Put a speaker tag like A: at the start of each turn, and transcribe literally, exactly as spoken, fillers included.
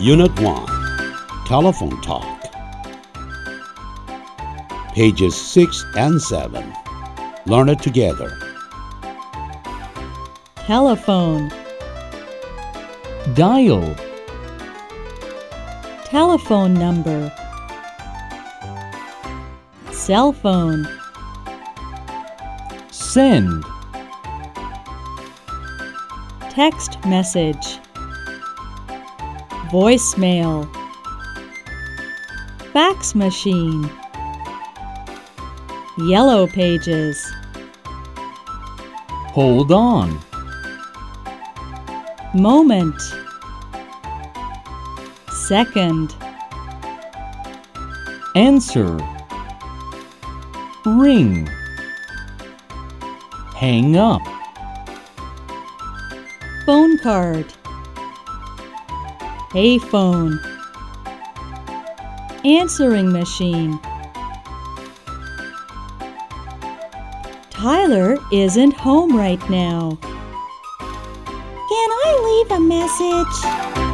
A: Unit one. Telephone Talk. Pages six and seven. Learn it together.
B: Telephone,
C: Dial.
B: telephone number. Cell phone,
C: Send.
B: text message. Voicemail, fax machine. Yellow pages,
C: Hold on.
B: moment. Second,
C: Answer. Ring. Hang up.
B: phone card. Payphone, answering machine. Tyler isn't home right now. Can I leave a message?